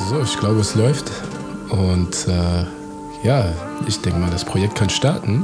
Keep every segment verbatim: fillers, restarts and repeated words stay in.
So, ich glaube, es läuft. Und äh, ja, ich denke mal, das Projekt kann starten.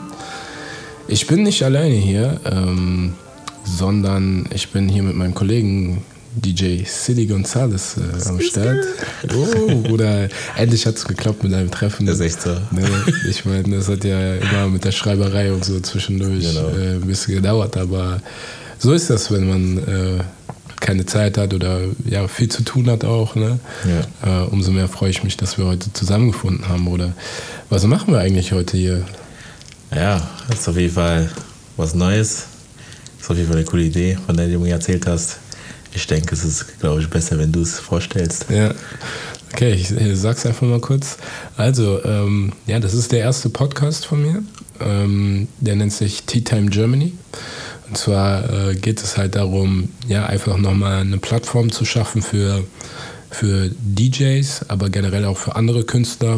Ich bin nicht alleine hier, ähm, sondern ich bin hier mit meinem Kollegen D J Silly Gonzalez äh, am Start. Oh, Bruder, endlich hat es geklappt mit einem Treffen. Das ist echt so. Ne, ich meine, das hat ja immer mit der Schreiberei und so zwischendurch genau. äh, ein bisschen gedauert, aber so ist das, wenn man äh, keine Zeit hat oder ja, viel zu tun hat auch. Ne? Ja. Äh, umso mehr freue ich mich, dass wir heute zusammengefunden haben, Bruder. Was machen wir eigentlich heute hier? Ja, das ist auf jeden Fall was Neues. Das ist auf jeden Fall eine coole Idee, von der du mir erzählt hast. Ich denke, es ist, glaube ich, besser, wenn du es vorstellst. Ja, okay, ich, ich sag's einfach mal kurz. Also, ähm, ja, das ist der erste Podcast von mir. Ähm, der nennt sich Tea Time Germany. Und zwar äh, geht es halt darum, ja, einfach nochmal eine Plattform zu schaffen für, für D Js, aber generell auch für andere Künstler.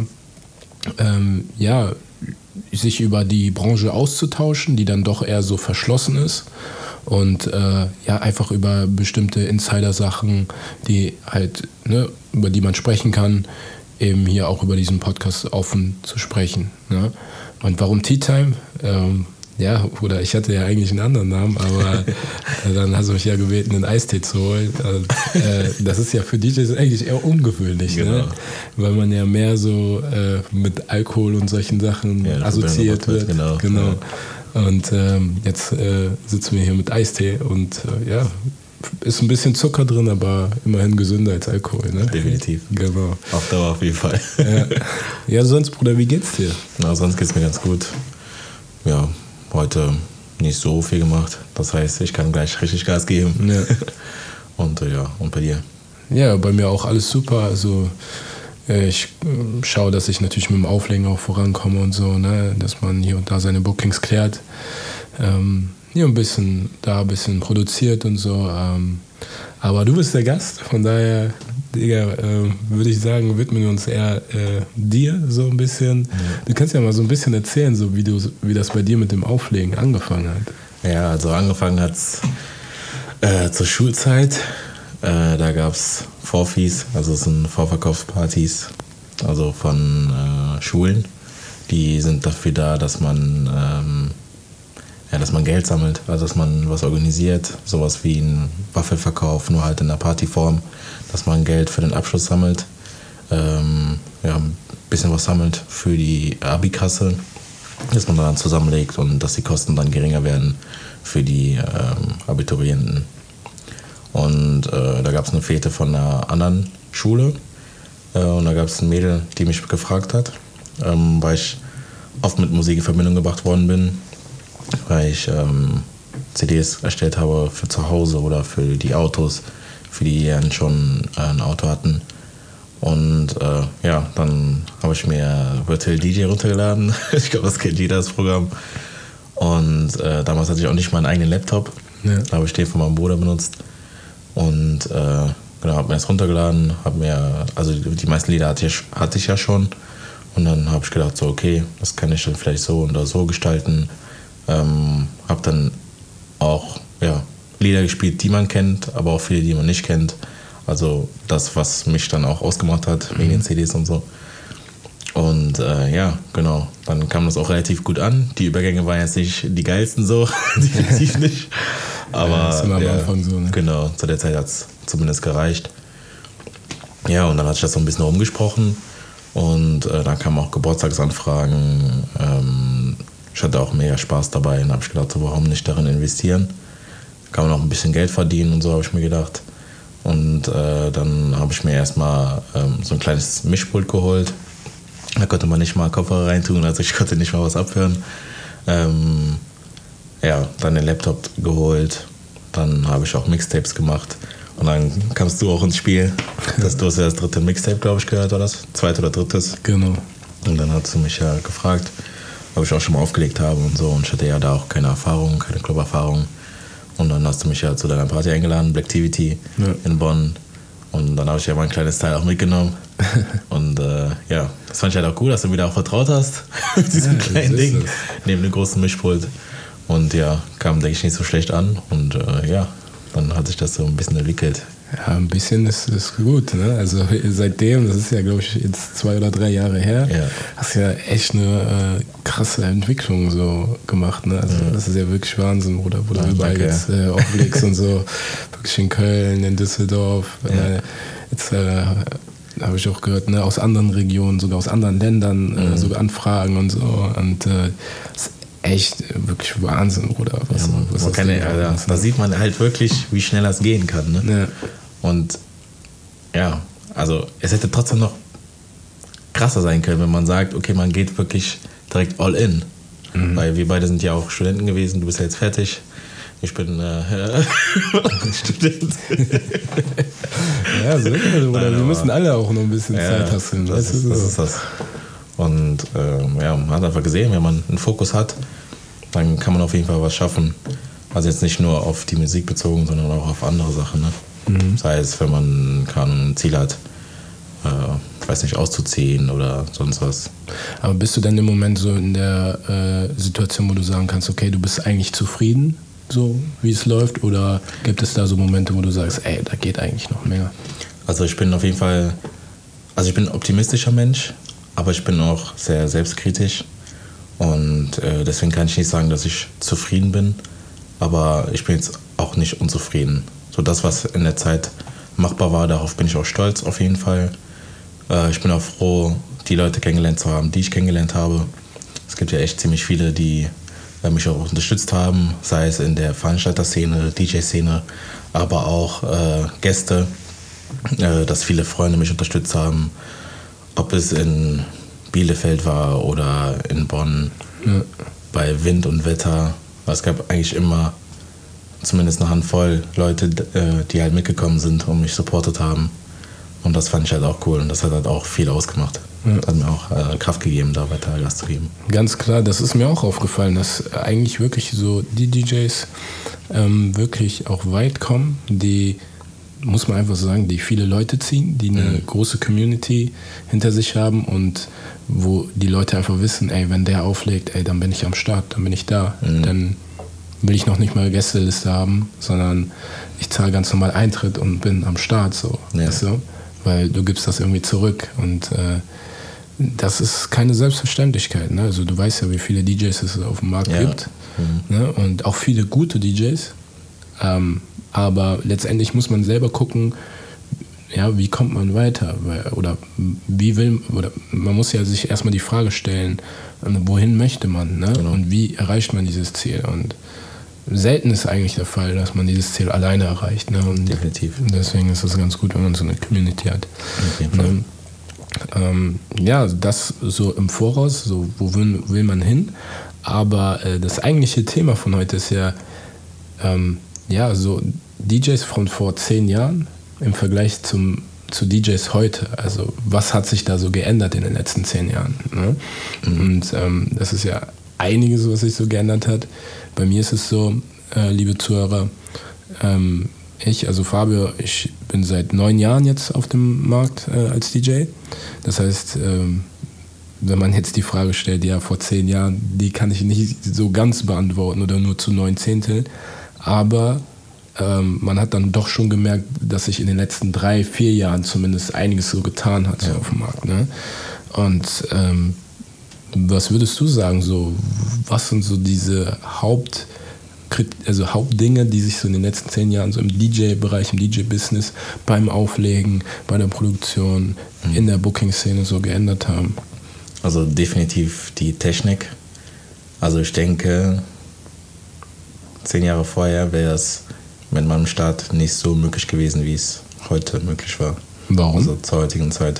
Ähm, ja, sich über die Branche auszutauschen, die dann doch eher so verschlossen ist. Und äh, ja, einfach über bestimmte Insider-Sachen, die halt, ne, über die man sprechen kann, eben hier auch über diesen Podcast offen zu sprechen. Ne? Und warum Tea Time? Ähm, ja, oder ich hatte ja eigentlich einen anderen Namen, aber äh, dann hast du mich ja gebeten, einen Eistee zu holen. Und, äh, das ist ja für D Js eigentlich eher ungewöhnlich, genau. Ne? Weil man ja mehr so äh, mit Alkohol und solchen Sachen ja, assoziiert wird. Genau. genau. Ja. Und ähm, jetzt äh, sitzen wir hier mit Eistee und äh, ja, ist ein bisschen Zucker drin, aber immerhin gesünder als Alkohol. Ne? Definitiv. Genau. Auf Dauer auf jeden Fall. Ja, ja sonst, Bruder, wie geht's dir? Na, sonst geht's mir ganz gut. Ja, heute nicht so viel gemacht. Das heißt, ich kann gleich richtig Gas geben. Ja. Und äh, ja, und bei dir? Ja, bei mir auch alles super. Also ich äh, schaue, dass ich natürlich mit dem Auflegen auch vorankomme und so, ne? Dass man hier und da seine Bookings klärt. Ähm, hier ein bisschen, da ein bisschen produziert und so. Ähm, aber du bist der Gast, von daher, Digga, äh, würde ich sagen, widmen wir uns eher äh, dir so ein bisschen. Ja. Du kannst ja mal so ein bisschen erzählen, so wie, du, wie das bei dir mit dem Auflegen angefangen hat. Ja, also angefangen hat es äh, zur Schulzeit. Äh, da gab es Vorfis, also es sind Vorverkaufspartys, also von äh, Schulen. Die sind dafür da, dass man, ähm, ja, dass man Geld sammelt, also dass man was organisiert, sowas wie ein Waffelverkauf, nur halt in der Partyform, dass man Geld für den Abschluss sammelt, ähm, ja, ein bisschen was sammelt für die Abi-Kasse, dass man dann zusammenlegt und dass die Kosten dann geringer werden für die ähm, Abiturienten. Und äh, da gab es eine Fete von einer anderen Schule äh, und da gab es ein Mädel, die mich gefragt hat, ähm, weil ich oft mit Musik in Verbindung gebracht worden bin, weil ich ähm, C Ds erstellt habe für zu Hause oder für die Autos, für die dann schon äh, ein Auto hatten. Und äh, ja, dann habe ich mir Virtual D J runtergeladen. Ich glaube, das kennt jeder, das Programm. Und äh, damals hatte ich auch nicht meinen eigenen Laptop. Ja. Da habe ich den von meinem Bruder benutzt. Und äh, genau, habe mir das runtergeladen, habe mir, also die meisten Lieder hatte ich, hatte ich ja schon. Und dann habe ich gedacht, so okay, das kann ich dann vielleicht so oder so gestalten. Ähm, habe dann auch ja, Lieder gespielt, die man kennt, aber auch viele, die man nicht kennt. Also das, was mich dann auch ausgemacht hat, wegen den C Ds und so. Und äh, ja, genau, dann kam das auch relativ gut an. Die Übergänge waren jetzt nicht die geilsten so, definitiv nicht. Aber ja, das ist immer am Anfang so, ne? Genau, zu der Zeit hat es zumindest gereicht. Ja, und dann hatte ich das so ein bisschen rumgesprochen. Und äh, dann kamen auch Geburtstagsanfragen. Ähm, ich hatte auch mega Spaß dabei und habe ich gedacht, so, warum nicht darin investieren? Kann man auch ein bisschen Geld verdienen und so, habe ich mir gedacht. Und äh, dann habe ich mir erstmal ähm, so ein kleines Mischpult geholt. Da konnte man nicht mal Kopfhörer reintun, also ich konnte nicht mal was abhören. Ähm, ja, dann den Laptop geholt. Dann habe ich auch Mixtapes gemacht. Und dann kamst du auch ins Spiel. Das, du hast ja das dritte Mixtape, glaube ich, gehört, oder das? Zweit oder drittes. Genau. Und dann hast du mich ja gefragt, ob ich auch schon mal aufgelegt habe und so. Und ich hatte ja da auch keine Erfahrung, keine Club-Erfahrung. Und dann hast du mich ja zu deiner Party eingeladen, Blacktivity ja. in Bonn. Und dann habe ich ja mein kleines Teil auch mitgenommen. Und äh, ja, das fand ich halt auch cool, dass du wieder auch vertraut hast mit diesem ja, kleinen Ding es. Neben dem großen Mischpult. Und ja, kam, denke ich, nicht so schlecht an. Und äh, ja, dann dann hat sich das so ein bisschen entwickelt. Ja, ein bisschen ist, ist gut, ne? Also seitdem, das ist ja, glaube ich, jetzt zwei oder drei Jahre her, Ja. hast du ja echt eine äh, krasse Entwicklung so gemacht, ne? Also Ja. das ist ja wirklich Wahnsinn, wo, wo du Ja, überall danke. jetzt äh, auflegst und so. Wirklich in Köln, in Düsseldorf. Ja. Äh, jetzt äh, habe ich auch gehört, ne, aus anderen Regionen, sogar aus anderen Ländern, äh, Mhm. sogar Anfragen und so. Und äh, das ist echt wirklich Wahnsinn, Bruder. Was, Ja, man, was man das kann Ding ja, macht, da, ne? da sieht man halt wirklich, wie schnell das gehen kann. Ne? Ja. Und ja, also es hätte trotzdem noch krasser sein können, wenn man sagt, okay, man geht wirklich direkt all in. Mhm. Weil wir beide sind ja auch Studenten gewesen, du bist ja jetzt fertig. Ich bin äh, Student. Ja, so ist das, Bruder. Wir müssen alle auch noch ein bisschen Ja, Zeit hassen. das, weißt du ist, so. das ist das. Und ähm, ja, man hat einfach gesehen, wenn man einen Fokus hat, dann kann man auf jeden Fall was schaffen. Also jetzt nicht nur auf die Musik bezogen, sondern auch auf andere Sachen. Ne? Mhm. Sei es, wenn man kann, ein Ziel hat, äh, ich weiß nicht, auszuziehen oder sonst was. Aber bist du denn im Moment so in der äh, Situation, wo du sagen kannst, okay, du bist eigentlich zufrieden, so wie es läuft? Oder gibt es da so Momente, wo du sagst, ey, da geht eigentlich noch mehr? Also ich bin auf jeden Fall, also ich bin ein optimistischer Mensch, aber ich bin auch sehr selbstkritisch. Und äh, deswegen kann ich nicht sagen, dass ich zufrieden bin, aber ich bin jetzt auch nicht unzufrieden. So das, was in der Zeit machbar war, darauf bin ich auch stolz auf jeden Fall. Äh, ich bin auch froh, die Leute kennengelernt zu haben, die ich kennengelernt habe. Es gibt ja echt ziemlich viele, die äh, mich auch unterstützt haben, sei es in der Veranstalterszene, D J-Szene, aber auch äh, Gäste, äh, dass viele Freunde mich unterstützt haben, ob es in Bielefeld war oder in Bonn, ja. Bei Wind und Wetter. Es gab eigentlich immer zumindest eine Handvoll Leute, die halt mitgekommen sind und mich supportet haben. Und das fand ich halt auch cool und das hat halt auch viel ausgemacht. Ja. Das hat mir auch äh, Kraft gegeben, da weiter Gas zu geben. Ganz klar, das ist mir auch aufgefallen, dass eigentlich wirklich so die D Js ähm, wirklich auch weit kommen, die, muss man einfach sagen, die viele Leute ziehen, die eine mhm. große Community hinter sich haben und wo die Leute einfach wissen, ey, wenn der auflegt, ey, dann bin ich am Start, dann bin ich da. Mhm. Dann will ich noch nicht mal eine Gästeliste haben, sondern ich zahle ganz normal Eintritt und bin am Start, so. Ja. Weißt du? Weil du gibst das irgendwie zurück und äh, das ist keine Selbstverständlichkeit. Ne? Also du weißt ja, wie viele D Js es auf dem Markt ja. gibt, mhm. ne? Und auch viele gute D Js. Ähm, aber letztendlich muss man selber gucken, ja, wie kommt man weiter? Oder wie will, oder man muss ja sich erstmal die Frage stellen, wohin möchte man, ne? Genau. Und wie erreicht man dieses Ziel? Und selten ist eigentlich der Fall, dass man dieses Ziel alleine erreicht. Ne? Und definitiv. Deswegen ist es ganz gut, wenn man so eine Community hat. Auf jeden Fall. Ne? Ähm, ja, das so im Voraus, so wo will, will man hin? Aber äh, das eigentliche Thema von heute ist ja, ähm, ja, so D Js von vor zehn Jahren im Vergleich zum, zu D Js heute. Also was hat sich da so geändert in den letzten zehn Jahren? Ne? Mhm. Und ähm, das ist ja einiges, was sich so geändert hat. Bei mir ist es so, äh, liebe Zuhörer, ähm, ich, also Fabio, ich bin seit neun Jahren jetzt auf dem Markt äh, als D J. Das heißt, ähm, wenn man jetzt die Frage stellt, ja, vor zehn Jahren, die kann ich nicht so ganz beantworten oder nur zu neun Zehntel. Aber ähm, man hat dann doch schon gemerkt, dass sich in den letzten drei, vier Jahren zumindest einiges so getan hat, so ja. auf dem Markt. Ne? Und ähm, was würdest du sagen, so, was sind so diese Haupt, also Hauptdinge, die sich so in den letzten zehn Jahren so im D J-Bereich, im D J-Business, beim Auflegen, bei der Produktion, mhm. in der Booking-Szene so geändert haben? Also definitiv die Technik. Also ich denke, zehn Jahre vorher wäre es mit meinem Start nicht so möglich gewesen, wie es heute möglich war. Warum? Also zur heutigen Zeit.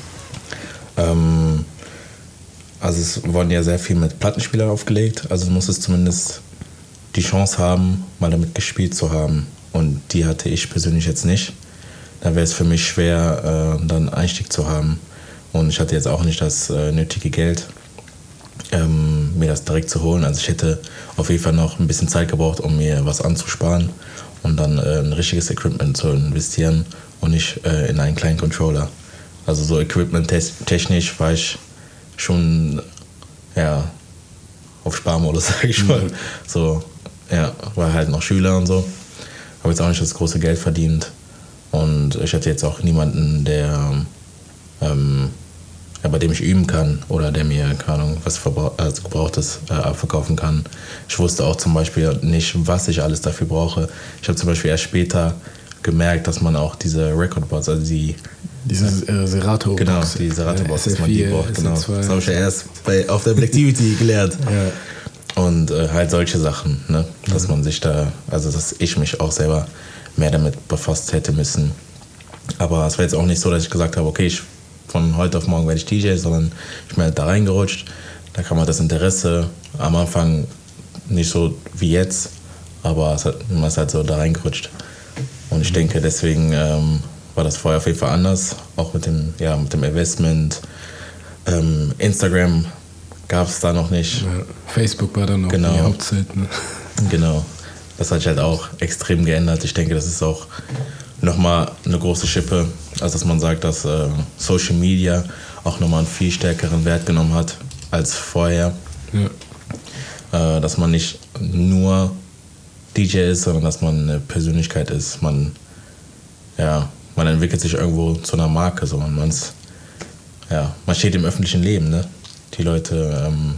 Ähm, also es wurden ja sehr viel mit Plattenspielern aufgelegt, also du musstest zumindest die Chance haben, mal damit gespielt zu haben. Und die hatte ich persönlich jetzt nicht. Da wäre es für mich schwer, äh, dann einen Einstieg zu haben. Und ich hatte jetzt auch nicht das äh, nötige Geld, ähm, mir das direkt zu holen. Also ich hätte auf jeden Fall noch ein bisschen Zeit gebraucht, um mir was anzusparen und dann äh, ein richtiges Equipment zu investieren und nicht äh, in einen kleinen Controller. Also so equipment-technisch war ich schon ja, auf Sparmodus, sag ich mal. Mhm. So, ja, war halt noch Schüler und so. habe jetzt auch nicht das große Geld verdient. Und ich hatte jetzt auch niemanden, der ähm, ja, bei dem ich üben kann oder der mir, keine Ahnung, was Verbrauch, also Gebrauchtes äh, abverkaufen kann. Ich wusste auch zum Beispiel nicht, was ich alles dafür brauche. Ich habe zum Beispiel erst später gemerkt, dass man auch diese Recordboards, also die Diese äh, Serato Box. Genau, die Serato Box, äh, dass man die braucht. Genau. Das habe ich ja erst bei, auf der Blacktivity gelernt. Ja. Und äh, halt solche Sachen, ne? Dass mhm. man sich da, also dass ich mich auch selber mehr damit befasst hätte müssen. Aber es war jetzt auch nicht so, dass ich gesagt habe, okay, ich von heute auf morgen werde ich D J, sondern ich bin halt da reingerutscht. Da kam halt das Interesse am Anfang nicht so wie jetzt, aber es hat, man ist halt so da reingerutscht. Und ich denke, deswegen ähm, war das vorher auf jeden Fall anders, auch mit dem, ja, mit dem Investment. Ähm, Instagram gab es da noch nicht. Ja, Facebook war dann noch genau. die Hauptzeit. Ne? Genau, das hat sich halt auch extrem geändert. Ich denke, das ist auch nochmal eine große Schippe, als dass man sagt, dass äh, Social Media auch nochmal einen viel stärkeren Wert genommen hat als vorher. Ja. Äh, dass man nicht nur D J ist, sondern dass man eine Persönlichkeit ist. Man, ja, man entwickelt sich irgendwo zu einer Marke. So. Man, man's, ja, man steht im öffentlichen Leben. Ne? Die Leute ähm,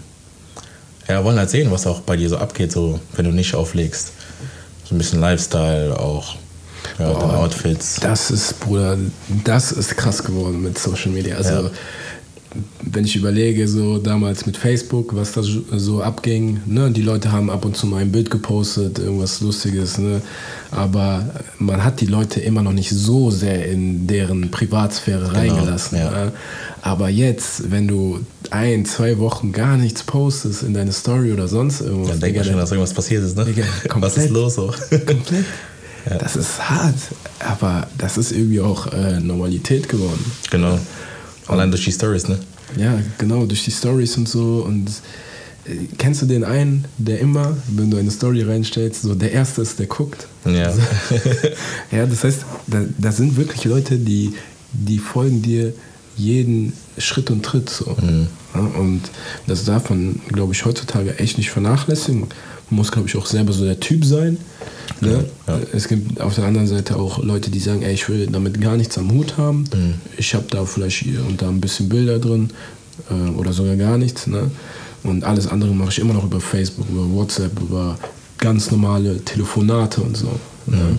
ja, wollen halt sehen, was auch bei dir so abgeht, so, wenn du nicht auflegst. So ein bisschen Lifestyle auch. Ja, Boah, Outfits. Das ist, Bruder, das ist krass geworden mit Social Media. Also, ja. wenn ich überlege, so damals mit Facebook, was da so abging, ne, die Leute haben ab und zu mal ein Bild gepostet, irgendwas Lustiges, ne, aber man hat die Leute immer noch nicht so sehr in deren Privatsphäre genau, reingelassen. Ja. Ne? Aber jetzt, wenn du ein, zwei Wochen gar nichts postest in deine Story oder sonst irgendwas. Dann denke ich schon, dass irgendwas passiert ist, ne? Digga, komplett, was ist los so? Komplett. Ja. Das ist hart, aber das ist irgendwie auch äh, Normalität geworden. Genau. Allein durch die Stories, ne? Ja, genau, durch die Stories und so. Und äh, kennst du den einen, der immer, wenn du eine Story reinstellst, so der Erste ist, der guckt? Ja. Also, ja, das heißt, da, da sind wirklich Leute, die, die folgen dir jeden Schritt und Tritt. So. Mhm. Ja, und das darf man, glaube ich, heutzutage echt nicht vernachlässigen. Man muss, glaube ich, auch selber so der Typ sein. Ne? Ja, ja. Es gibt auf der anderen Seite auch Leute, die sagen, ey, ich will damit gar nichts am Hut haben. Mhm. Ich habe da vielleicht hier und da ein bisschen Bilder drin äh, oder sogar gar nichts. Ne? Und alles andere mache ich immer noch über Facebook, über WhatsApp, über ganz normale Telefonate und so. Mhm. Ne?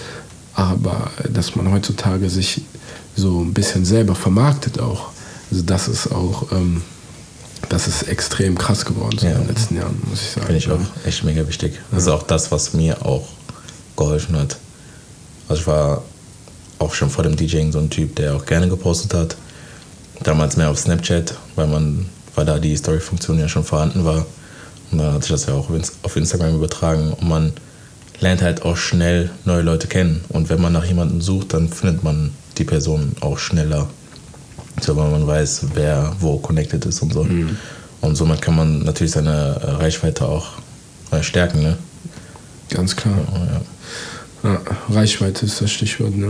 Aber dass man heutzutage sich so ein bisschen selber vermarktet auch, also das ist auch... Ähm, Das ist extrem krass geworden so ja. in den letzten Jahren, muss ich sagen. Finde ich auch echt mega wichtig. Das ist auch das, was mir auch geholfen hat. Also ich war auch schon vor dem DJing so ein Typ, der auch gerne gepostet hat. Damals mehr auf Snapchat, weil man, weil da die Story-Funktion ja schon vorhanden war. Und dann hat sich das ja auch auf Instagram übertragen. Und man lernt halt auch schnell neue Leute kennen. Und wenn man nach jemandem sucht, dann findet man die Person auch schneller. So, weil man weiß, wer wo connected ist und so. Mhm. Und somit kann man natürlich seine Reichweite auch stärken, ne? Ganz klar. Ja, ja. Ja, Reichweite ist das Stichwort, ne?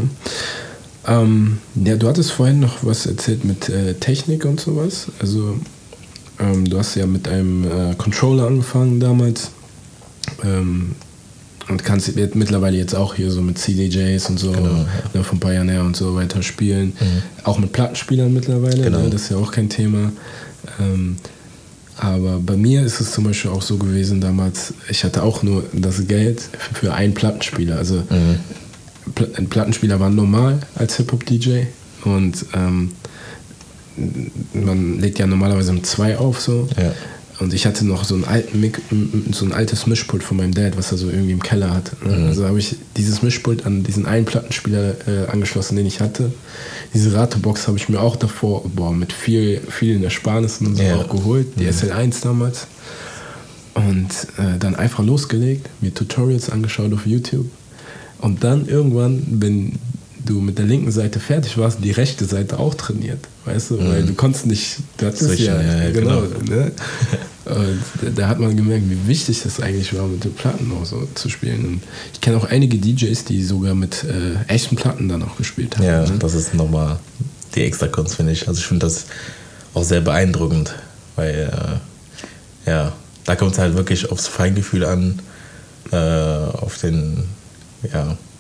Ähm, ja, du hattest vorhin noch was erzählt mit äh, Technik und sowas. Also, ähm, du hast ja mit einem äh, Controller angefangen damals. Ähm, Und kannst jetzt mittlerweile jetzt auch hier so mit C D Js und so, genau, ja. ne, von Pioneer und so weiter spielen. Mhm. Auch mit Plattenspielern mittlerweile, genau. ne, das ist ja auch kein Thema. Ähm, aber bei mir ist es zum Beispiel auch so gewesen damals, ich hatte auch nur das Geld für einen Plattenspieler. Also mhm. ein Plattenspieler war normal als Hip-Hop-D J und ähm, man legt ja normalerweise um zwei auf so. Ja. Und ich hatte noch so, einen alten, so ein altes Mischpult von meinem Dad, was er so irgendwie im Keller hat. Mhm. Also habe ich dieses Mischpult an diesen einen Plattenspieler äh, angeschlossen, den ich hatte. Diese Ratebox habe ich mir auch davor, boah, mit viel, vielen Ersparnissen und so ja. auch geholt. Die mhm. S L eins damals. Und äh, dann einfach losgelegt, mir Tutorials angeschaut auf YouTube. Und dann irgendwann, wenn du mit der linken Seite fertig warst, die rechte Seite auch trainiert, weißt du, mhm. weil du konntest nicht, du hattest ja, ja, ja, genau, genau. Ne? Und da hat man gemerkt, wie wichtig das eigentlich war, mit den Platten auch so zu spielen. Und ich kenne auch einige D Js, die sogar mit äh, echten Platten dann auch gespielt haben. Ja, ne? Das ist nochmal die extra Kunst, finde ich. Also ich finde das auch sehr beeindruckend, weil äh, ja, da kommt es halt wirklich aufs Feingefühl an, äh, auf den, ja,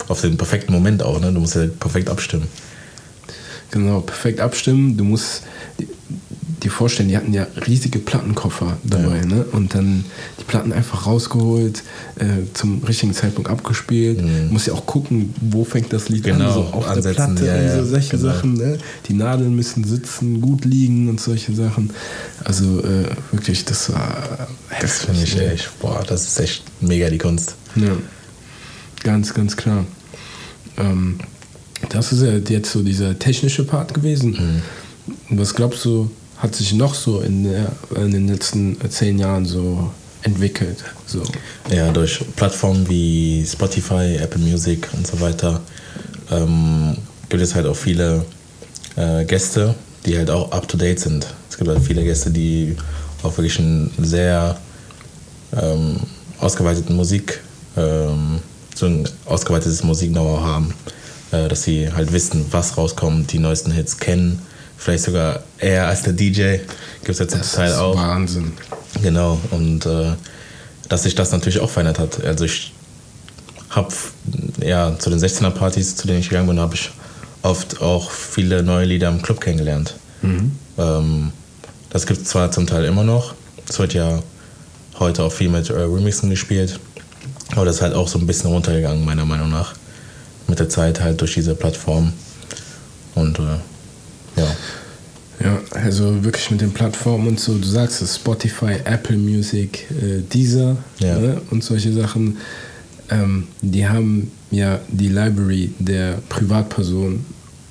auf den perfekten Moment auch, ne? Du musst ja perfekt abstimmen. Genau, perfekt abstimmen. Du musst dir vorstellen, die hatten ja riesige Plattenkoffer dabei, ja. ne? Und dann die Platten einfach rausgeholt, äh, zum richtigen Zeitpunkt abgespielt. Mhm. Du musst ja auch gucken, wo fängt das Lied genau, an, so auf ansetzen, der Platte ja, und so ja, solche genau. Sachen. Ne? Die Nadeln müssen sitzen, gut liegen und solche Sachen. Also äh, wirklich, das war heftig. Das finde ich echt, boah, das ist echt mega die Kunst. Ja, ganz, ganz klar. Ähm, das ist ja jetzt so dieser technische Part gewesen. Mhm. Was glaubst du, hat sich noch so in, der, in den letzten zehn Jahren so entwickelt? So. Ja, durch Plattformen wie Spotify, Apple Music und so weiter ähm, gibt es halt auch viele äh, Gäste, die halt auch up-to-date sind. Es gibt halt viele Gäste, die auch wirklich einen sehr ähm, ausgeweiteten Musik, ähm, so ein ausgeweitetes Musik-Know-how haben, äh, dass sie halt wissen, was rauskommt, die neuesten Hits kennen. Vielleicht sogar eher als der D J. Gibt es jetzt zum Teil auch. Das ist Wahnsinn. Genau. Und äh, dass sich das natürlich auch verändert hat. Also ich habe ja zu den sechzehner-Partys, zu denen ich gegangen bin, habe ich oft auch viele neue Lieder im Club kennengelernt. Mhm. Ähm, das gibt es zwar zum Teil immer noch. Es wird ja heute auch viel mit äh, Remixen gespielt. Aber das ist halt auch so ein bisschen runtergegangen, meiner Meinung nach. Mit der Zeit halt durch diese Plattform. Und äh, ja. Ja, also wirklich mit den Plattformen und so, du sagst es, Spotify, Apple Music, äh, Deezer ja. ne, und solche Sachen, ähm, die haben ja die Library der Privatperson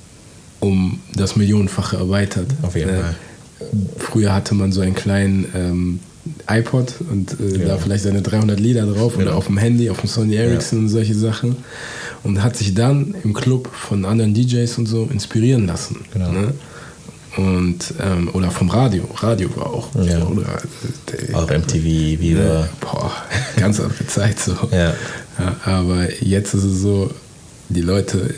um das Millionenfache erweitert. Auf jeden äh, Fall. Früher hatte man so einen kleinen ähm, iPod und äh, ja. da vielleicht seine dreihundert Lieder drauf genau. oder auf dem Handy, auf dem Sony Ericsson ja. und solche Sachen. Und hat sich dann im Club von anderen D Js und so inspirieren lassen. Genau. Ne? Und, ähm, oder vom Radio. Radio war auch. Ja. Oder, äh, auch M T V wieder. Ne? Boah, ganz andere Zeit so. Ja. Ja, aber jetzt ist es so, die Leute,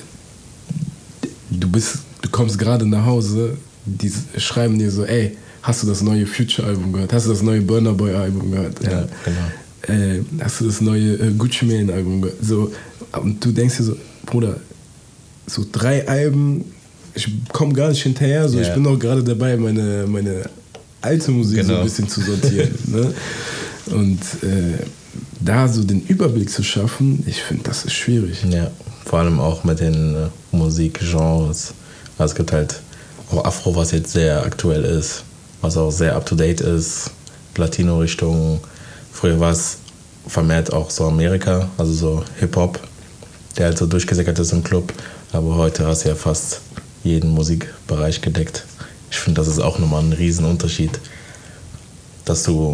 du bist, du kommst gerade nach Hause, die schreiben dir so, ey, hast du das neue Future-Album gehört? Hast du das neue Burna Boy-Album gehört? Ja, ja genau. Äh, hast du das neue äh, Gucci Mane-Album gehört? So, und du denkst dir so, Bruder, so drei Alben, ich komme gar nicht hinterher, so, yeah. ich bin auch gerade dabei, meine, meine alte Musik genau. so ein bisschen zu sortieren. Ne? Und äh, da so den Überblick zu schaffen, ich finde, das ist schwierig. Ja, vor allem auch mit den äh, Musikgenres. Also es gibt halt auch Afro, was jetzt sehr aktuell ist, was auch sehr up-to-date ist, Latino-Richtung. Früher war es vermehrt auch so Amerika, also so Hip-Hop, der halt so durchgesickert ist im Club. Aber heute hast du ja fast jeden Musikbereich gedeckt. Ich finde, das ist auch nochmal ein Riesenunterschied, dass du,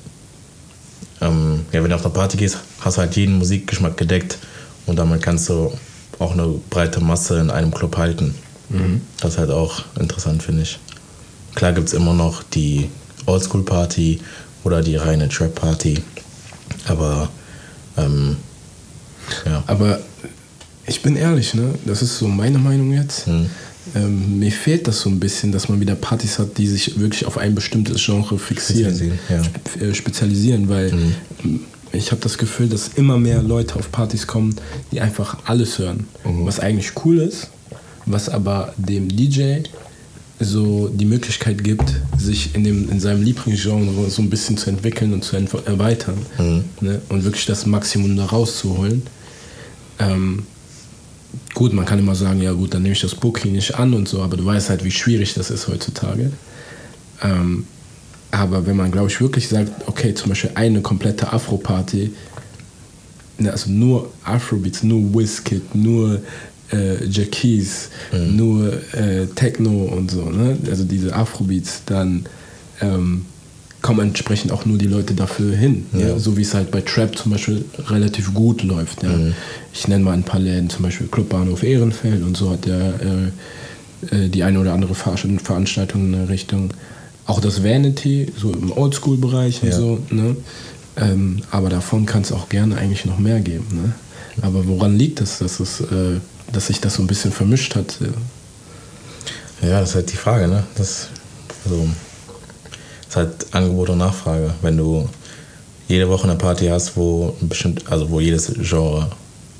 ähm, ja, wenn du auf eine Party gehst, hast du halt jeden Musikgeschmack gedeckt und damit kannst du auch eine breite Masse in einem Club halten. Mhm. Das ist halt auch interessant, finde ich. Klar gibt es immer noch die Oldschool-Party oder die reine Trap-Party, aber ähm, ja. Aber ich bin ehrlich, ne? Das ist so meine Meinung jetzt. Mhm. Ähm, mir fehlt das so ein bisschen, dass man wieder Partys hat, die sich wirklich auf ein bestimmtes Genre fixieren, spezialisieren, ja. äh, spezialisieren weil mhm. ich habe das Gefühl, dass immer mehr Leute auf Partys kommen, die einfach alles hören, mhm. was eigentlich cool ist, was aber dem D J so die Möglichkeit gibt, sich in, dem, in seinem Lieblingsgenre so ein bisschen zu entwickeln und zu ent- erweitern mhm. ne? Und wirklich das Maximum da rauszuholen. Ähm, Gut, man kann immer sagen, ja gut, dann nehme ich das Booking nicht an und so, aber du weißt halt, wie schwierig das ist heutzutage. Ähm, aber wenn man, glaube ich, wirklich sagt, okay, zum Beispiel eine komplette Afro-Party, also nur Afrobeats, nur Wizkid, nur äh, Jackies, mhm. nur äh, Techno und so, ne? Also diese Afrobeats, dann ähm, kommen entsprechend auch nur die Leute dafür hin. Ja. Ja? So wie es halt bei Trap zum Beispiel relativ gut läuft. Ja? Mhm. Ich nenne mal ein paar Läden, zum Beispiel Clubbahnhof Ehrenfeld und so hat der äh, die eine oder andere Veranstaltung in der Richtung. Auch das Vanity, so im Oldschool-Bereich und ja. so. Ne? Ähm, aber davon kann es auch gerne eigentlich noch mehr geben. Ne? Aber woran liegt es, dass, es, äh, dass sich das so ein bisschen vermischt hat? Ja, ja das ist halt die Frage. Ne? Das, also Das ist halt Angebot und Nachfrage. Wenn du jede Woche eine Party hast, wo bestimmt, also wo jedes Genre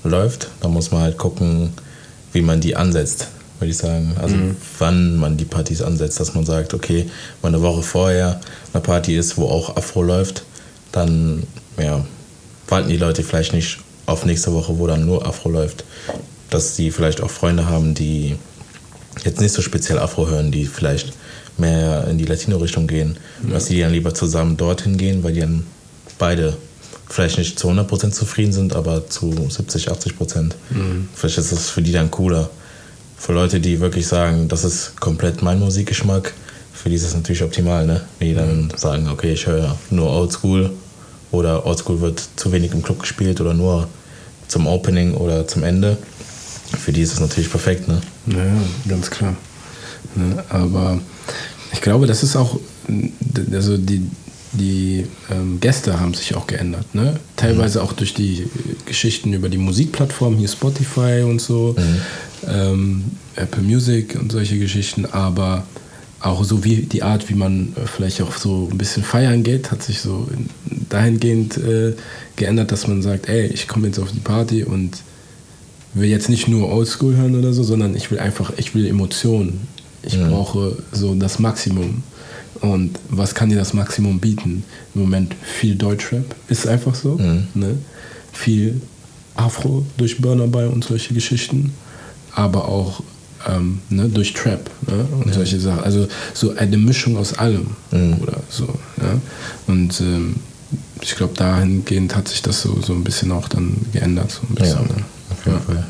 läuft, dann muss man halt gucken, wie man die ansetzt, würde ich sagen. Also mhm. wann man die Partys ansetzt, dass man sagt, okay, wenn eine Woche vorher eine Party ist, wo auch Afro läuft, dann ja, warten die Leute vielleicht nicht auf nächste Woche, wo dann nur Afro läuft. Dass die vielleicht auch Freunde haben, die jetzt nicht so speziell Afro hören, die vielleicht mehr in die Latino-Richtung gehen, ja. dass die dann lieber zusammen dorthin gehen, weil die dann beide vielleicht nicht zu hundert Prozent zufrieden sind, aber zu siebzig, achtzig Prozent. Mhm. Vielleicht ist das für die dann cooler. Für Leute, die wirklich sagen, das ist komplett mein Musikgeschmack, für die ist das natürlich optimal, ne? Die dann mhm. sagen, okay, ich höre nur Oldschool oder Oldschool wird zu wenig im Club gespielt oder nur zum Opening oder zum Ende. Für die ist das natürlich perfekt, ne? Ja, ganz klar. Ne, aber ich glaube, das ist auch, also die, die ähm, Gäste haben sich auch geändert, ne? Teilweise mhm. auch durch die Geschichten über die Musikplattformen, hier Spotify und so, mhm. ähm, Apple Music und solche Geschichten, aber auch so wie die Art, wie man vielleicht auch so ein bisschen feiern geht, hat sich so dahingehend äh, geändert, dass man sagt, ey, ich komme jetzt auf die Party und will jetzt nicht nur Oldschool hören oder so, sondern ich will einfach, ich will Emotionen. Ich mhm. brauche so das Maximum. Und was kann dir das Maximum bieten? Im Moment viel Deutschrap, ist einfach so. Mhm. Ne? Viel Afro durch Burna Boy und solche Geschichten. Aber auch ähm, ne, durch Trap, ne? Und ja. solche Sachen. Also so eine Mischung aus allem. Mhm. Oder so. Ja? Und ähm, ich glaube, dahingehend hat sich das so, so ein bisschen auch dann geändert. So ein bisschen, ja, ne? auf jeden ja. Fall.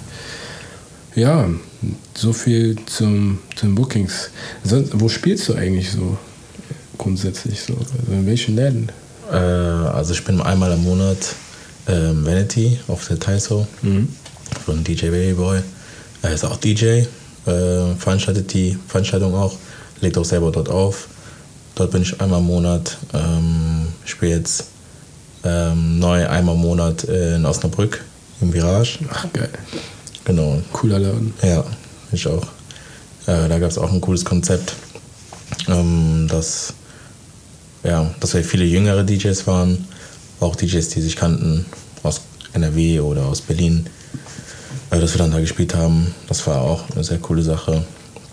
Ja, so viel zum, zum Bookings. Sonst, wo spielst du eigentlich so grundsätzlich? So? Also in welchen Läden? Äh, also ich bin einmal im Monat ähm, Vanity auf der Taiso mhm. von D J Babyboy. Er ist auch D J, äh, veranstaltet die Veranstaltung auch, legt auch selber dort auf. Dort bin ich einmal im Monat. Ähm, ich spiele jetzt ähm, neu einmal im Monat in Osnabrück im Virage. Ach, geil. Genau. Cooler Laden. Ja, ich auch. Äh, da gab es auch ein cooles Konzept, ähm, dass, ja, dass wir viele jüngere D Js waren, auch D Js, die sich kannten aus N R W oder aus Berlin, äh, dass wir dann da gespielt haben. Das war auch eine sehr coole Sache.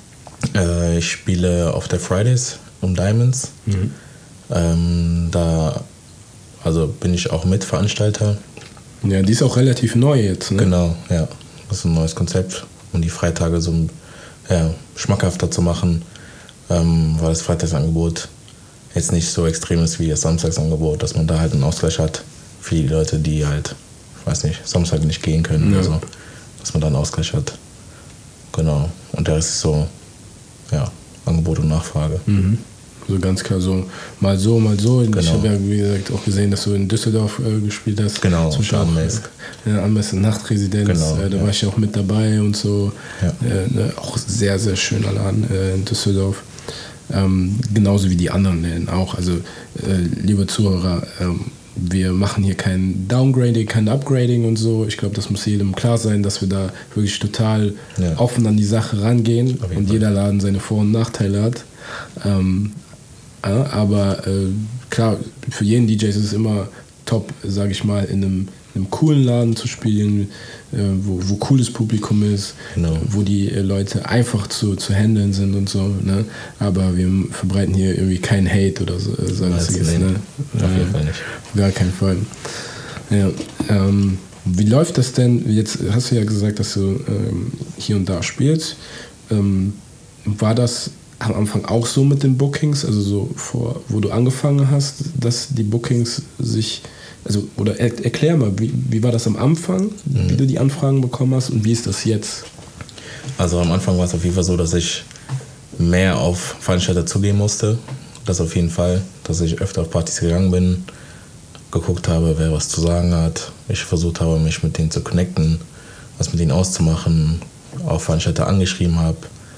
Äh, ich spiele auf der Fridays um Diamonds. Mhm. Ähm, da also bin ich auch Mitveranstalter. Ja, die ist auch relativ neu jetzt, ne? Genau, ja. Das ist ein neues Konzept, um die Freitage so ja, schmackhafter zu machen, ähm, weil das Freitagsangebot jetzt nicht so extrem ist wie das Samstagsangebot, dass man da halt einen Ausgleich hat für die Leute, die halt, ich weiß nicht, Samstag nicht gehen können ja. oder so, dass man da einen Ausgleich hat. Genau. Und der ist so, ja, Angebot und Nachfrage. Mhm. So ganz klar so, mal so, mal so. Genau. Ich habe ja, wie gesagt, auch gesehen, dass du in Düsseldorf äh, gespielt hast. Genau, zum Ammes. Ja, Ammes Nachtresidenz, genau, äh, da ja. war ich ja auch mit dabei und so. Ja. Äh, ne, auch sehr, sehr schöner Laden äh, in Düsseldorf. Ähm, genauso wie die anderen Läden auch. Also, äh, liebe Zuhörer, ähm, wir machen hier kein Downgrading, kein Upgrading und so. Ich glaube, das muss jedem klar sein, dass wir da wirklich total ja. offen an die Sache rangehen und Fall. Jeder Laden seine Vor- und Nachteile hat. Ähm, Ja, aber äh, klar, für jeden D J ist es immer top, sage ich mal, in einem, in einem coolen Laden zu spielen, äh, wo, wo cooles Publikum ist, genau. wo die äh, Leute einfach zu, zu handeln sind und so. Ne? Aber wir verbreiten hier irgendwie keinen Hate oder so, äh, sonstiges. Ne? Auf jeden Fall nicht. Auf gar keinen Fall. Ja, ähm, wie läuft das denn? Jetzt hast du ja gesagt, dass du ähm, hier und da spielst. Ähm, war das am Anfang auch so mit den Bookings, also so vor, wo du angefangen hast, dass die Bookings sich, also oder er, erklär mal, wie, wie war das am Anfang, mhm. wie du die Anfragen bekommen hast und wie ist das jetzt? Also am Anfang war es auf jeden Fall so, dass ich mehr auf Veranstalter zugehen musste, das auf jeden Fall, dass ich öfter auf Partys gegangen bin, geguckt habe, wer was zu sagen hat, ich versucht habe, mich mit denen zu connecten, was mit denen auszumachen, auch Veranstalter angeschrieben habe,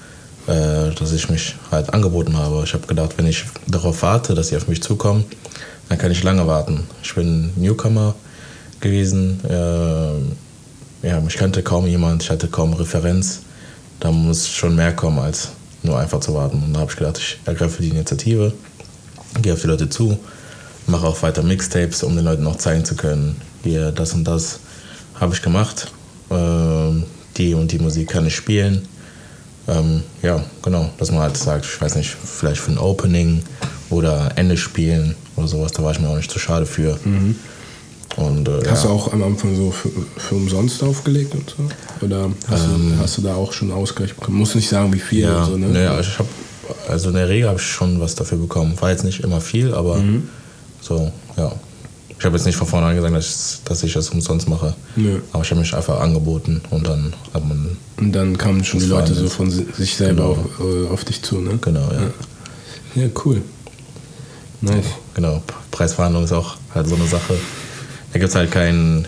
dass ich mich halt angeboten habe. Ich habe gedacht, wenn ich darauf warte, dass sie auf mich zukommen, dann kann ich lange warten. Ich bin Newcomer gewesen, äh, ja, mich kannte kaum jemand, ich hatte kaum Referenz. Da muss schon mehr kommen, als nur einfach zu warten. Und da habe ich gedacht, ich ergreife die Initiative, gehe auf die Leute zu, mache auch weiter Mixtapes, um den Leuten auch zeigen zu können, hier, das und das habe ich gemacht. ähm, die und die Musik kann ich spielen. Ähm, ja, genau, dass man halt sagt, ich weiß nicht, vielleicht für ein Opening oder Ende spielen oder sowas, da war ich mir auch nicht zu schade für. Mhm. Und, äh, hast ja. du auch am Anfang so für, für umsonst aufgelegt und so? Oder hast, ähm, du, hast du da auch schon Ausgleich bekommen? Muss nicht sagen, wie viel ja, oder so, ne? Naja, ich hab, also in der Regel habe ich schon was dafür bekommen. War jetzt nicht immer viel, aber mhm. so, ja. Ich habe jetzt nicht von vornherein gesagt, dass ich, dass ich das umsonst mache. Nö. Aber ich habe mich einfach angeboten und dann hat man. Und dann kamen schon die Leute so von sich selber genau. auf, auf dich zu, ne? Genau, ja. Ja, ja cool. Nice. Genau, Preisverhandlung ist auch halt so eine Sache. Da gibt es halt keinen.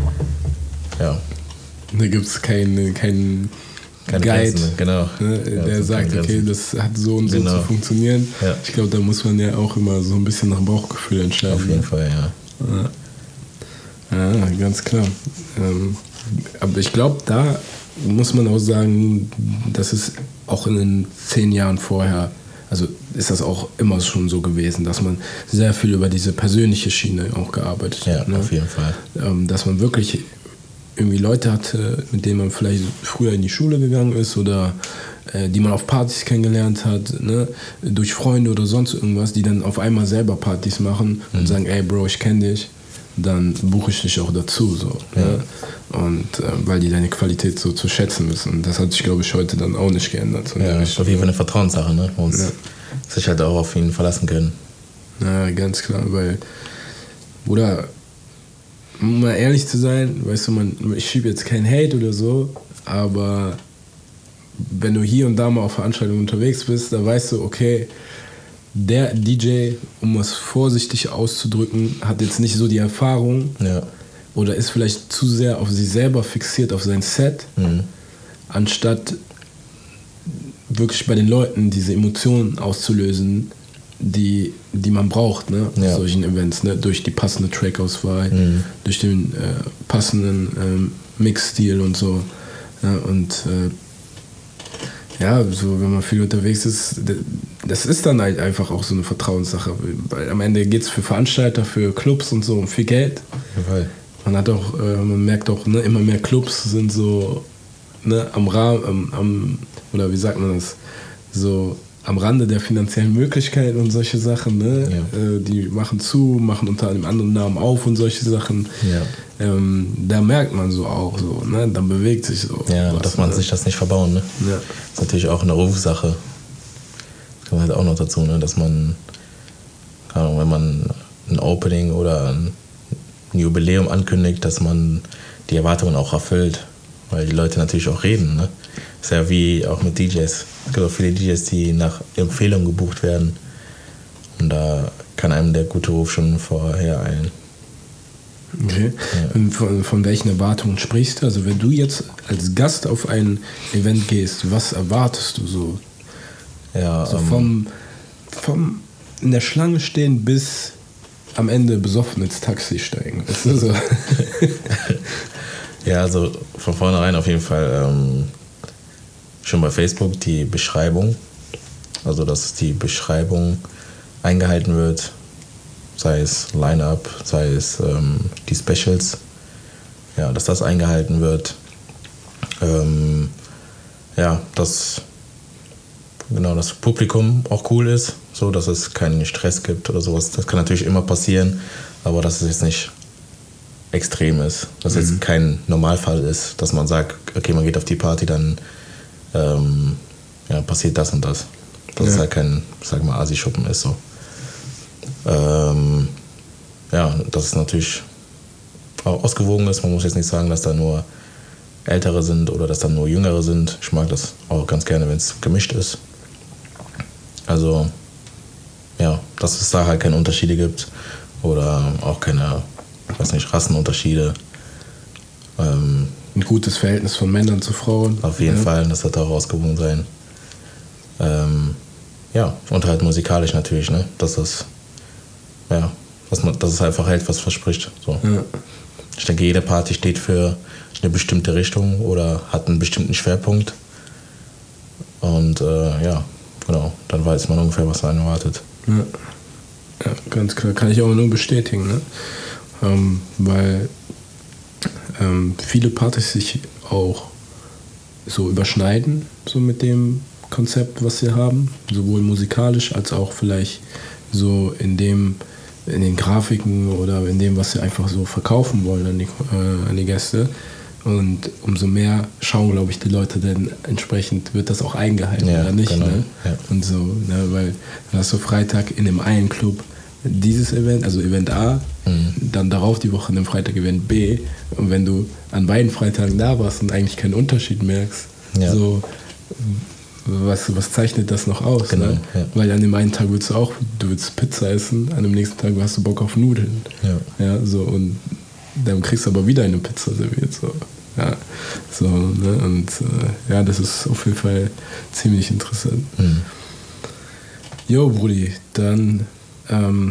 Ja. Da gibt es keinen. Kein Keine Guide, Grenzen, genau. Ne, ja, der sagt, okay, das hat so und so genau. zu funktionieren. Ja. Ich glaube, da muss man ja auch immer so ein bisschen nach Bauchgefühl entscheiden. Auf jeden Fall, ja. Ja, ja ganz klar. Ähm, aber ich glaube, da muss man auch sagen, das ist auch in den zehn Jahren vorher, also ist das auch immer schon so gewesen, dass man sehr viel über diese persönliche Schiene auch gearbeitet ja, hat. Ne? Auf jeden Fall. Ähm, dass man wirklich irgendwie Leute hatte, mit denen man vielleicht früher in die Schule gegangen ist oder äh, die man auf Partys kennengelernt hat, ne? Durch Freunde oder sonst irgendwas, die dann auf einmal selber Partys machen mhm. und sagen, ey Bro, ich kenne dich, dann buche ich dich auch dazu. So, ja. Ne? Und äh, weil die deine Qualität so zu schätzen wissen. Das hat sich, glaube ich, heute dann auch nicht geändert. So ja, auf jeden Fall eine Vertrauenssache, ne? Wo uns ja. sich halt auch auf ihn verlassen können. Ja, ganz klar, weil, Bruder, um mal ehrlich zu sein, weißt du, man, ich schiebe jetzt kein Hate oder so, aber wenn du hier und da mal auf Veranstaltungen unterwegs bist, da weißt du, okay, der D J, um es vorsichtig auszudrücken, hat jetzt nicht so die Erfahrung ja. oder ist vielleicht zu sehr auf sich selber fixiert, auf sein Set, mhm. anstatt wirklich bei den Leuten diese Emotionen auszulösen, die, die man braucht, ne, ja. auf solchen Events, ne, durch die passende Trackauswahl, mhm. durch den äh, passenden ähm, Mixstil und so. Ja, und äh, ja, so wenn man viel unterwegs ist, das ist dann halt einfach auch so eine Vertrauenssache, weil am Ende geht es für Veranstalter, für Clubs und so um viel Geld. Ja. Man hat auch, äh, man merkt auch, ne, immer mehr Clubs sind so, ne, am Rahmen, am, am, oder wie sagt man das, so am Rande der finanziellen Möglichkeiten und solche Sachen, ne? Ja. Äh, die machen zu, machen unter einem anderen Namen auf und solche Sachen. Ja. Ähm, da merkt man so auch so, ne? Dann bewegt sich so. Ja, was, dass man ne? sich das nicht verbauen, ne? Ja. Das ist natürlich auch eine Rufsache. Das kommt halt auch noch dazu, ne? Dass man, keine Ahnung, wenn man ein Opening oder ein Jubiläum ankündigt, dass man die Erwartungen auch erfüllt. Weil die Leute natürlich auch reden, ne? Ist ja wie auch mit D Js. Es gibt auch viele D Js, die nach Empfehlung gebucht werden. Und da kann einem der gute Ruf schon vorher eilen. Okay. Ja. Und von, von welchen Erwartungen sprichst du? Also wenn du jetzt als Gast auf ein Event gehst, was erwartest du so? Ja, also ähm, vom, vom in der Schlange stehen bis am Ende besoffen ins Taxi steigen. Ist das so? Ja, also von vornherein auf jeden Fall ähm, schon bei Facebook die Beschreibung. Also dass die Beschreibung eingehalten wird, sei es Line-Up, sei es ähm, die Specials. Ja, dass das eingehalten wird. Ähm, ja, dass genau das Publikum auch cool ist, so dass es keinen Stress gibt oder sowas. Das kann natürlich immer passieren, aber dass es jetzt nicht extrem ist, dass mhm. jetzt kein Normalfall ist, dass man sagt, okay, man geht auf die Party, dann ähm, ja, passiert das und das. Dass ja. es halt kein, sag mal, Asi-Schuppen ist. So. Ähm, ja, dass es natürlich auch ausgewogen ist. Man muss jetzt nicht sagen, dass da nur Ältere sind oder dass da nur Jüngere sind. Ich mag das auch ganz gerne, wenn es gemischt ist. Also, ja, dass es da halt keine Unterschiede gibt oder auch keine, ich weiß nicht, Rassenunterschiede. Ähm, Ein gutes Verhältnis von Männern zu Frauen. Auf jeden ja. Fall, das wird auch ausgewogen sein. Ähm, ja, und halt musikalisch natürlich, ne? Dass es, ja, dass, man, dass es einfach hält, was verspricht. So. Ja. Ich denke, jede Party steht für eine bestimmte Richtung oder hat einen bestimmten Schwerpunkt. Und äh, ja, genau, dann weiß man ungefähr, was einen erwartet. Ja. Ja, ganz klar, kann ich auch nur bestätigen, ne? Ähm, weil ähm, viele Partys sich auch so überschneiden, so mit dem Konzept, was sie haben, sowohl musikalisch als auch vielleicht so in dem, in den Grafiken oder in dem, was sie einfach so verkaufen wollen an die, äh, an die Gäste. Und umso mehr schauen, glaube ich, die Leute, denn entsprechend wird das auch eingehalten ja, oder nicht. Genau. Ne? Ja. Und so, ne? Weil du hast so Freitag in dem einen Club dieses Event, also Event A, mhm. dann darauf die Woche an dem Freitag Event B. Und wenn du an beiden Freitagen da warst und eigentlich keinen Unterschied merkst, ja. so, was, was zeichnet das noch aus? Genau, ne? ja. Weil an dem einen Tag willst du auch, du willst Pizza essen, an dem nächsten Tag hast du Bock auf Nudeln. Ja. Ja, so, und dann kriegst du aber wieder eine Pizza serviert. So. Ja, so, ne? Und äh, ja, das ist auf jeden Fall ziemlich interessant. Mhm. Jo, Brudi, dann ähm,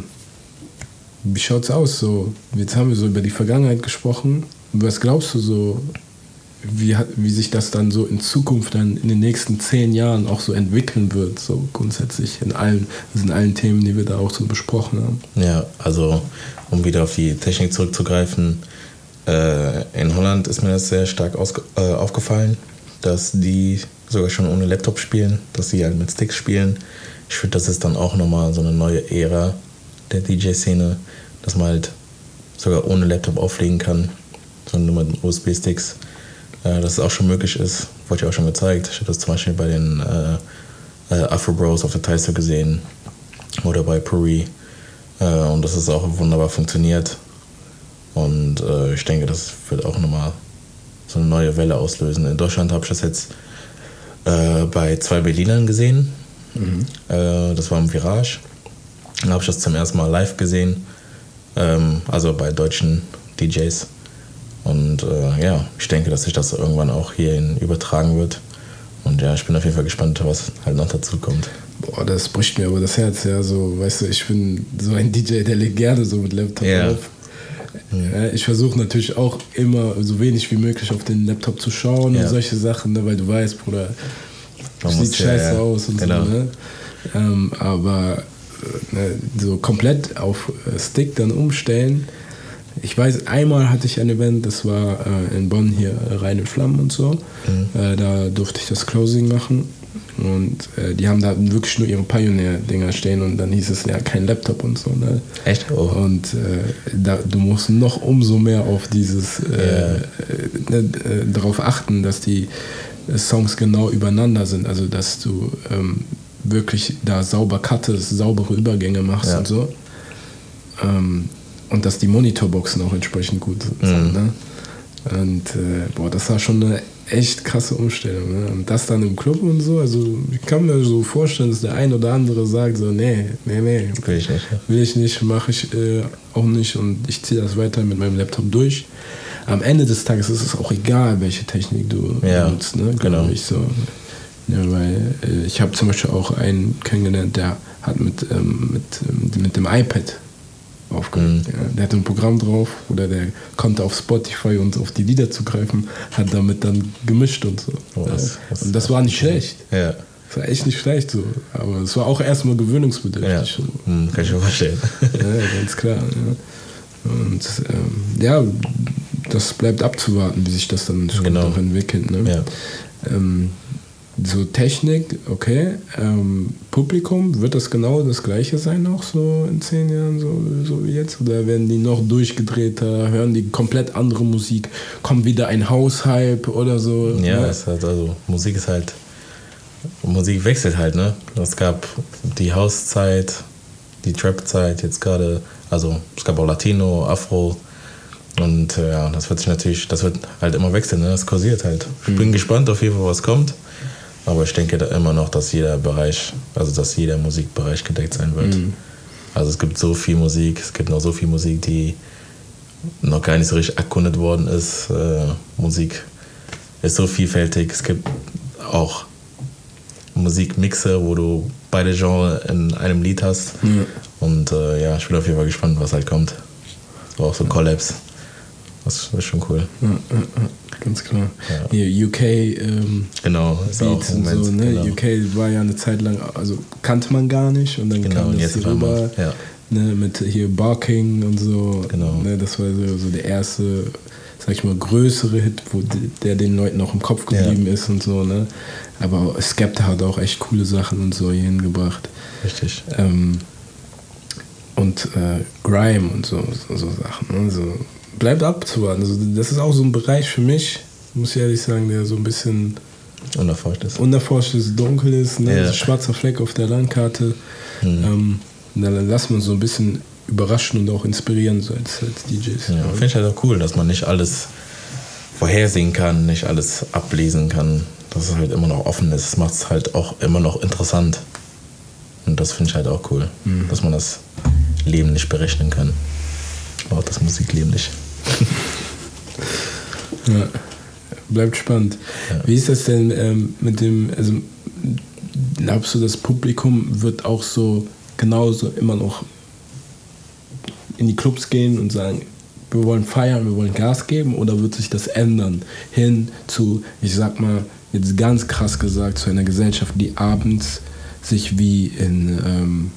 wie schaut's aus? So, jetzt haben wir so über die Vergangenheit gesprochen. Was glaubst du so, wie, wie sich das dann so in Zukunft dann in den nächsten zehn Jahren auch so entwickeln wird, so grundsätzlich in allen, das sind allen Themen, die wir da auch so besprochen haben? Ja, also um wieder auf die Technik zurückzugreifen, äh, in Holland ist mir das sehr stark ausge- äh, aufgefallen, dass die sogar schon ohne Laptop spielen, dass sie halt mit Sticks spielen. Ich finde, das ist dann auch nochmal so eine neue Ära der D J-Szene, dass man halt sogar ohne Laptop auflegen kann, sondern nur mit U S B-Sticks. Äh, dass es auch schon möglich ist, wurde ich auch schon gezeigt. Ich habe das zum Beispiel bei den äh, äh, Afro Bros auf der Taiso gesehen oder bei Puri. Äh, und dass es auch wunderbar funktioniert. Und äh, ich denke, das wird auch nochmal so eine neue Welle auslösen. In Deutschland habe ich das jetzt äh, bei zwei Berlinern gesehen. Mhm. Äh, das war im Virage. Dann habe ich das zum ersten Mal live gesehen. Ähm, also bei deutschen D Js. Und äh, ja, ich denke, dass sich das irgendwann auch hierhin übertragen wird. Und ja, ich bin auf jeden Fall gespannt, was halt noch dazu kommt. Boah, das bricht mir aber das Herz, ja, so, weißt du, ich bin so ein D J, der legt gerne so mit Laptop ja. auf. Ja, ich versuche natürlich auch immer so wenig wie möglich auf den Laptop zu schauen ja. und solche Sachen, ne, weil du weißt, Bruder, das sieht scheiße ja, ja. aus und genau. so, ne? Ähm, aber ne, so komplett auf Stick dann umstellen. Ich weiß, einmal hatte ich ein Event, das war äh, in Bonn hier, äh, Rein in Flammen und so. Mhm. Äh, da durfte ich das Closing machen. Und äh, die haben da wirklich nur ihre Pioneer-Dinger stehen und dann hieß es ja kein Laptop und so. Ne? Echt? Oh. Und äh, da, du musst noch umso mehr auf dieses, äh, yeah. äh, äh, darauf achten, dass die Songs genau übereinander sind. Also, dass du ähm, wirklich da sauber cuttest, saubere Übergänge machst ja. und so. Ähm, und dass die Monitorboxen auch entsprechend gut sind. Mhm. Ne? Und äh, boah, das war schon eine echt krasse Umstellung. Ne? Und das dann im Club und so, also ich kann mir so vorstellen, dass der ein oder andere sagt so, nee, nee, nee. Will ich nicht. Ja. Will ich nicht, mache ich äh, auch nicht und ich ziehe das weiter mit meinem Laptop durch. Am Ende des Tages ist es auch egal, welche Technik du ja, benutzt, ne? Genau. Ich so. Ja, weil äh, ich habe zum Beispiel auch einen kennengelernt, der hat mit, ähm, mit, mit dem iPad aufgelegt. Mhm. Ja, der hatte ein Programm drauf oder der konnte auf Spotify und auf die Lieder zugreifen, hat damit dann gemischt und so. Oh, das, das, und das war nicht schlecht. Ja. Das war echt nicht schlecht so. Aber es war auch erstmal gewöhnungsbedürftig. Ja. So. Mhm, kann ich mir vorstellen. Ja, ganz klar. Ja. Und ähm, ja, das bleibt abzuwarten, wie sich das dann genau. auch entwickelt. Ne? Ja. Ähm, so Technik, okay. Ähm, Publikum, wird das genau das gleiche sein auch so in zehn Jahren, so, so wie jetzt? Oder werden die noch durchgedrehter, hören die komplett andere Musik, kommt wieder ein Haushype oder so? Ja, ne? es halt, also Musik ist halt, Musik wechselt halt, ne? Es gab die Hauszeit, die Trap-Zeit, jetzt gerade, also es gab auch Latino, Afro und äh, ja, das wird sich natürlich, das wird halt immer wechseln, ne? Das kursiert halt. Ich mhm. bin gespannt auf jeden Fall, was kommt. Aber ich denke da immer noch, dass jeder Bereich, also dass jeder Musikbereich gedeckt sein wird. Mhm. Also es gibt so viel Musik, es gibt noch so viel Musik, die noch gar nicht so richtig erkundet worden ist. Äh, Musik ist so vielfältig. Es gibt auch Musikmixe, wo du beide Genres in einem Lied hast. Mhm. Und äh, ja, ich bin auf jeden Fall gespannt, was halt kommt. So auch so Collabs. Das ist schon cool. Ja, ja, ja, ganz klar. Ja. Hier U K ähm, genau, ist Beats auch und Moment, so, ne? Genau. U K war ja eine Zeit lang, also kannte man gar nicht und dann genau, kam und das jetzt hier rüber, ja. ne, mit hier Barking und so. Genau. Ne, das war so, so der erste, sag ich mal, größere Hit, wo der den Leuten auch im Kopf geblieben ja. ist und so, ne? Aber Skepta hat auch echt coole Sachen und so hier hingebracht. Richtig. Ähm, und äh, Grime und so, so, so Sachen. Ne? So, bleibt abzuwarten. Also, das ist auch so ein Bereich für mich, muss ich ehrlich sagen, der so ein bisschen unerforscht ist. Unerforscht ist, dunkel ist, ne? Ja. Ein schwarzer Fleck auf der Landkarte. Mhm. Ähm, dann lassen wir uns so ein bisschen überraschen und auch inspirieren so als, als D Js. Ja, finde ich halt auch cool, dass man nicht alles vorhersehen kann, nicht alles ablesen kann, dass es halt immer noch offen ist. Das macht es halt auch immer noch interessant. Und das finde ich halt auch cool, mhm. dass man das Leben nicht berechnen kann. Auch das Musikleben nicht. Ja, bleibt spannend. Ja. Wie ist das denn ähm, mit dem, also glaubst du, das Publikum wird auch so genauso immer noch in die Clubs gehen und sagen, wir wollen feiern, wir wollen Gas geben, oder wird sich das ändern hin zu, ich sag mal, jetzt ganz krass gesagt, zu einer Gesellschaft, die abends sich wie in, ähm,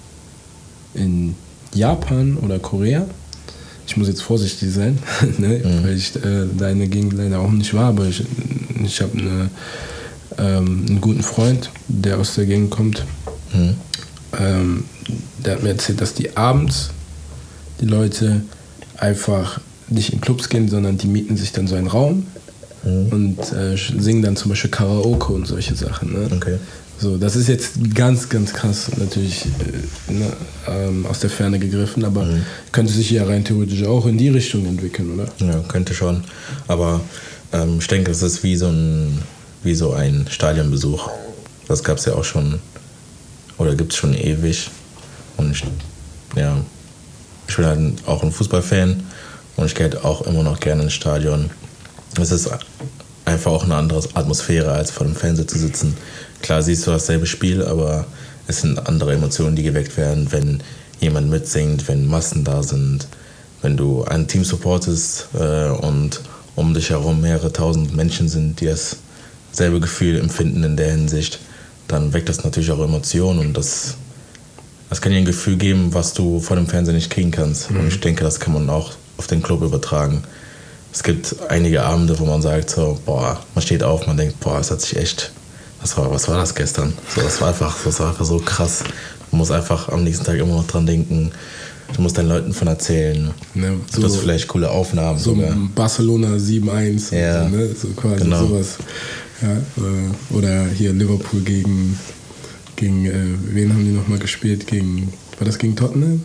in Japan oder Korea, ich muss jetzt vorsichtig sein, ne? mhm. weil ich äh, da in der Gegend leider auch nicht war, aber ich, ich habe eine, ähm, einen guten Freund, der aus der Gegend kommt, mhm. ähm, der hat mir erzählt, dass die abends die Leute einfach nicht in Clubs gehen, sondern die mieten sich dann so einen Raum mhm. und äh, singen dann zum Beispiel Karaoke und solche Sachen. Ne? Okay. So, das ist jetzt ganz, ganz krass natürlich äh, ne, ähm, aus der Ferne gegriffen, aber mhm. könnte sich ja rein theoretisch auch in die Richtung entwickeln, oder? Ja, könnte schon. Aber ähm, ich denke, es ist wie so ein, wie so ein Stadionbesuch. Das gab es ja auch schon, oder gibt es schon ewig. Und ich, ja, ich bin halt auch ein Fußballfan und ich gehe halt auch immer noch gerne ins Stadion. Es ist einfach auch eine andere Atmosphäre, als vor dem Fernseher zu sitzen. Klar siehst du dasselbe Spiel, aber es sind andere Emotionen, die geweckt werden, wenn jemand mitsingt, wenn Massen da sind, wenn du ein Team supportest äh, und um dich herum mehrere tausend Menschen sind, die dasselbe Gefühl empfinden in der Hinsicht, dann weckt das natürlich auch Emotionen und das, das kann dir ein Gefühl geben, was du vor dem Fernseher nicht kriegen kannst. Mhm. Und ich denke, das kann man auch auf den Club übertragen. Es gibt einige Abende, wo man sagt, so, boah, man steht auf, man denkt, boah, es hat sich echt, was war, was war das gestern? So, das war einfach, das war einfach so krass. Man muss einfach am nächsten Tag immer noch dran denken. Du musst deinen Leuten von erzählen. Ne, so, das vielleicht coole Aufnahmen. So sogar. Barcelona sieben eins. Ja, so, ne? So quasi genau. Sowas. Ja, oder hier Liverpool gegen, gegen äh, wen haben die nochmal gespielt? Gegen, war das gegen Tottenham?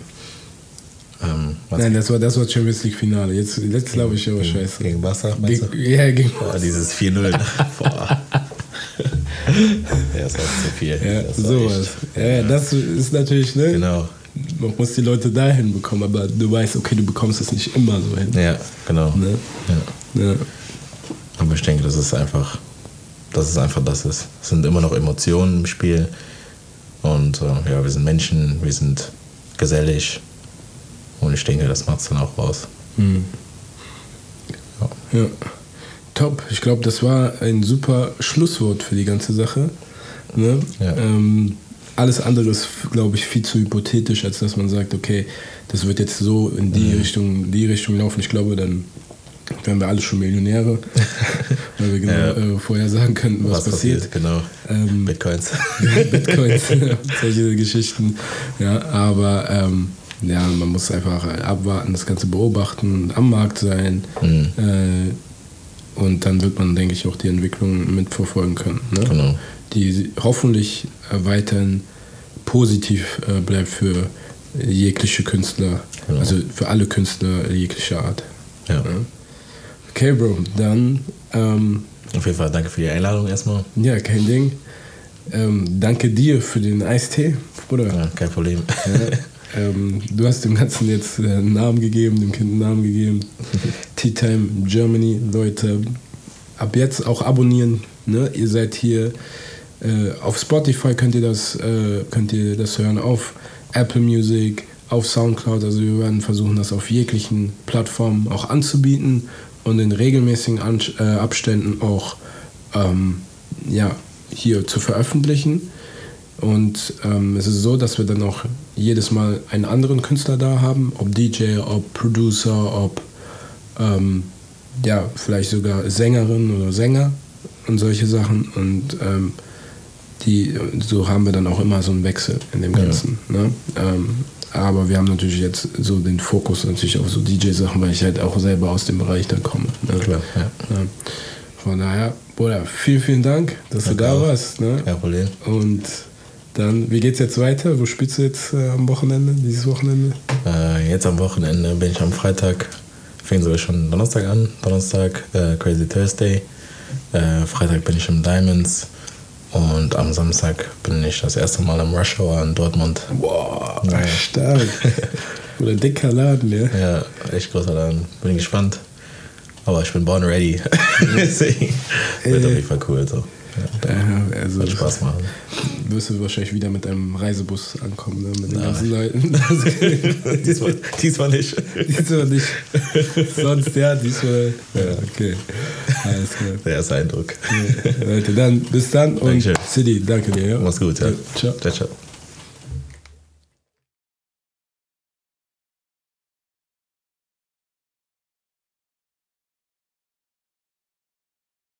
Ähm, Nein, das war das war Champions League Finale. Jetzt, jetzt glaube ich aber gegen, scheiße. Gegen Barca? Ge- ja, gegen Boah, dieses vier null. Boah. Ja, das war zu viel. Ja, das sowas. Ja, ja, das ist natürlich, ne? Genau. Man muss die Leute dahin bekommen, aber du weißt, okay, du bekommst es nicht immer so hin. Ja, genau. Ne? Ja. Ja. Aber ich denke, das ist einfach, dass es einfach das ist. Es sind immer noch Emotionen im Spiel. Und äh, ja, wir sind Menschen, wir sind gesellig. Und ich denke, das macht es dann auch raus. Mhm. Ja. Ja. Top. Ich glaube, das war ein super Schlusswort für die ganze Sache. Ne? Ja. Ähm, alles andere ist, glaube ich, viel zu hypothetisch, als dass man sagt, okay, das wird jetzt so in die mhm. Richtung, die Richtung laufen. Ich glaube, dann wären wir alle schon Millionäre, weil wir genau ja. äh, vorher sagen könnten, was, was passiert. passiert. Genau. Ähm, Bitcoins. Bitcoins, solche Geschichten. Ja, aber ähm, ja, man muss einfach abwarten, das Ganze beobachten, am Markt sein. Mhm. Äh, und dann wird man, denke ich, auch die Entwicklung mitverfolgen können. Ne? Genau. Die hoffentlich weiterhin positiv äh, bleibt für jegliche Künstler, genau. Also für alle Künstler jeglicher Art. Ja. Ja. Okay, Bro, dann ähm, auf jeden Fall danke für die Einladung erstmal. Ja, kein Ding. Ähm, danke dir für den Eistee, Bruder. Ja, kein Problem. Ja, ähm, du hast dem Ganzen jetzt äh, einen Namen gegeben, dem Kind einen Namen gegeben. Tea Time Germany, Leute, ab jetzt auch abonnieren. Ne? Ihr seid hier äh, auf Spotify, könnt ihr das äh, könnt ihr das hören, auf Apple Music, auf Soundcloud. Also wir werden versuchen, das auf jeglichen Plattformen auch anzubieten und in regelmäßigen An- äh, Abständen auch ähm, ja, hier zu veröffentlichen. Und ähm, es ist so, dass wir dann auch jedes Mal einen anderen Künstler da haben, ob D J, ob Producer, ob ähm, ja, vielleicht sogar Sängerin oder Sänger und solche Sachen. Und ähm, die, so haben wir dann auch immer so einen Wechsel in dem Ganzen. Ja. Ne? Ähm, aber wir haben natürlich jetzt so den Fokus natürlich auf so D J-Sachen, weil ich halt auch selber aus dem Bereich dann komme. Ne? Klar, ja. Ja. Von daher, Bruder, vielen, vielen Dank, dass Danke du da auch. warst. Ne? Kein Problem. Und dann, wie geht's jetzt weiter? Wo spielst du jetzt äh, am Wochenende, dieses Wochenende? Äh, jetzt am Wochenende bin ich am Freitag, fängt sogar schon Donnerstag an. Donnerstag, äh, Crazy Thursday. Äh, Freitag bin ich im Diamonds. Und am Samstag bin ich das erste Mal im Rush Hour in Dortmund. Boah, ja. Stark. Oder dicker Laden, ja. Ja, echt großer Laden. Bin gespannt. Aber ich bin born ready. Deswegen wird auf jeden Fall cool. So. Ja, ja, also wird Spaß machen. Wirst du wahrscheinlich wieder mit einem Reisebus ankommen, ne? Mit den Nein. ganzen Leuten. diesmal, diesmal nicht. Diesmal nicht. Sonst ja, diesmal. Ja, okay. Alles klar. Der erste Eindruck. Ja, Leute, dann bis dann und City, danke dir. Ja? Mach's gut, ja. Ja, ciao. Ciao, ciao.